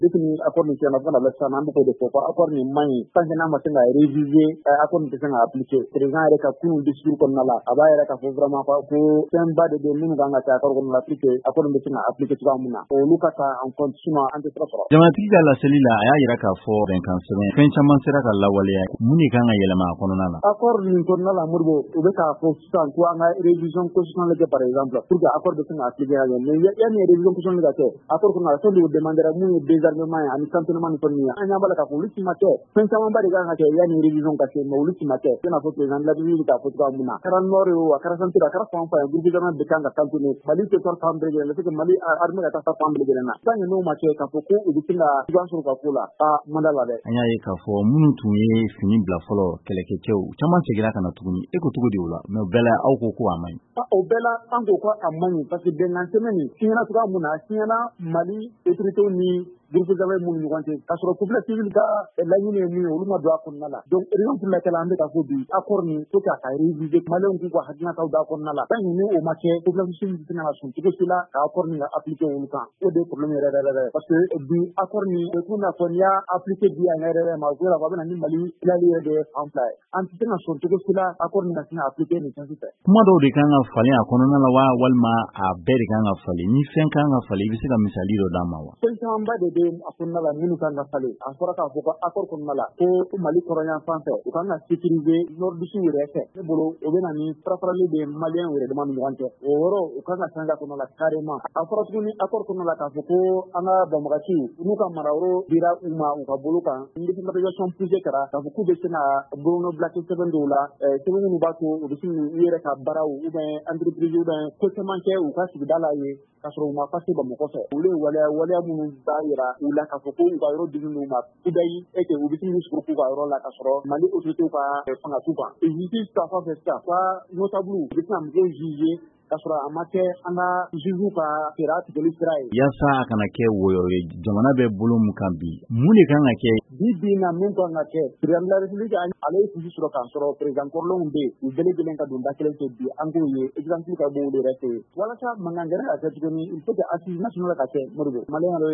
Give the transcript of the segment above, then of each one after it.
depuis ni accord ni signé fo ka na bila sisan an bɛ k'o de fɔ ko accord nin man ɲi tant que n'a ma se ka réviser accord nin tɛ se ka appliquer président yɛrɛ ka kunun discours kɔnɔna la a b'a yɛrɛ ka fɔ vraiment ko fɛnba de bɛ minnu kan ka kɛ accord kɔnɔna la pour que accord nin bɛ se ka appliquer cogoya min na olu ka ta en compte sinon an tɛ sira sɔrɔ. Jamanatigi ka laseli la a y'a yira k'a fɔ bɛnkan sɛbɛn fɛn caman sera ka lawaleya mun de kan ka yɛlɛma a kɔnɔna la. accord nin kɔnɔna la Modibo u bɛ k'a fɔ sisan ko an ka révision constitutionnelle kɛ par exemple pour que accord bɛ se ka appliquer ka ɲɛ mais yanni révision constitutionnelle ka kɛ accord kɔnɔna la fɛn dɔw demandera mun ye désarmement ye ani cantonnement ni fɛn ninnu ye an ɲɛ b'a la k'a fɔ olu si ma kɛ fɛn camanba de kan ka kɛ yanni révision ka kɛ mais olu si ma kɛ i n'a fɔ président de la République k'a fɔ cogoya min na a kɛra nord ye o a kɛra centre a kɛra fan o fan ye groupe gouvernement bɛ kan ka cantonner Mali territoire fan bɛɛ lajɛlen c'est que Mali armée ka taa fan bɛɛ lajɛlen na tant que n'o ma kɛ k'a fɔ ko u bɛ se ka cogoya sɔrɔ ka ko la man d'a la dɛ. An y'a ye k'a fɔ minnu tun ye fini bila fɔlɔ kɛlɛkɛcɛw caman seginna ka na tuguni e ko cogo di o la mais o bɛɛ la aw ko a man ɲi. o bɛɛ la an ko a man ɲi parce que bɛnkan sɛbɛn nin signera cogoya min na a signera Mali autorités ni groupe gouvernement mun ni ɲɔgɔn cɛ k'a sɔrɔ peuple civil ka laɲini ye min ye olu ma don a kɔnɔna la donc raison pour laquelle an bɛ ka fɔ bi accord nin faut que a ka réviser maliyɛnw k'u ka hakilinataw don a kɔnɔna la tant que ni o ma kɛ peuple civil tɛ se ka sɔn cogo si la ka accord nin ka appliquer olu kan o de ye problème yɛrɛ yɛrɛ parce que bi accord nin o tun n'a fɔ n'i y'a appliquer bi a yɛrɛ ma o ko la a bɛna ni Mali tilali yɛrɛ de ye fan fila ye an tɛ se ka sɔn cogo si la accord nin ka se ka appliquer nin fɛn fɛ. kuma dɔw de kan ka falen a kɔnɔna la wa walima a bɛɛ de kan ka falen ni fɛn kan ka falen i bɛ se ka misali dɔ d'an ma wa. fɛn camanba de bɛ a kɔnɔna la minnu kan ka falen a fɔra k'a fɔ ko accord kɔnɔna la ko Mali kɔrɔnyan fan fɛ u kan ka sécuriser nord du sud yɛrɛ fɛ ne bolo o bɛ na ni farafarali de maliyɛnw yɛrɛ dama ni ɲɔgɔn cɛ o yɔrɔ u kan ka changer a kɔnɔna la carrément a fɔra tuguni accord kɔnɔna la k'a fɔ ko an ka banbagaciw n'u ka marayɔrɔ dira u ma u ka bolo kan décentralisation poussée kɛra k'a fɔ k'u bɛ se ka bolonɔ bloquer sɛbɛn dɔw la sɛbɛn minnu b'a to u bɛ se k'u yɛrɛ ka baaraw ou bien entreprise ou bien ko caman kɛ u ka sigida la ye k'a sɔrɔ u ma passé Bamakɔ fɛ olu ye waleya minnu b'a yira u la k'a fɔ ko u ka yɔrɔ dilen d'u ma kudayi et que u bɛ se k'u sigi k'u ka yɔrɔ la k'a sɔrɔ Mali autorités ka fanga t'u kan justice ta fan fɛ sisan ka notable u bɛ se ka mɔgɔw juger k'a sɔrɔ a ma kɛ an ka juges ka sera tigɛli sira ye. Yaasa a kana kɛ woyɔ ye jamana bɛ bolo mun kan bi mun de kan ka kɛ. bi na min kan ka kɛ président de la République ale ye fusi sɔrɔ k'a sɔrɔ président kɔrɔlenw bɛ yen u bɛɛ lajɛlen ka don da kelen fɛ bi an k'o ye exemple ka bɔ olu yɛrɛ fɛ yen walasa mankan gɛrɛ ka kɛ tuguni il faut que assise nationale ka kɛ Modibo maliyɛn yɛrɛ ye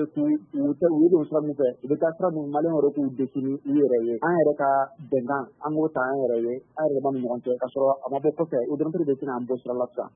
u ye don sira min fɛ u bɛ taa sira min maliyɛn yɛrɛ k'u défini u yɛrɛ ye an yɛrɛ ka bɛnkan an k'o ta an yɛrɛ ye an yɛrɛ dama ni ɲɔgɔn cɛ k'a sɔrɔ a ma bɔ kɔfɛ o dɔrɔn de bɛ se k'an bɔ sira la sisan.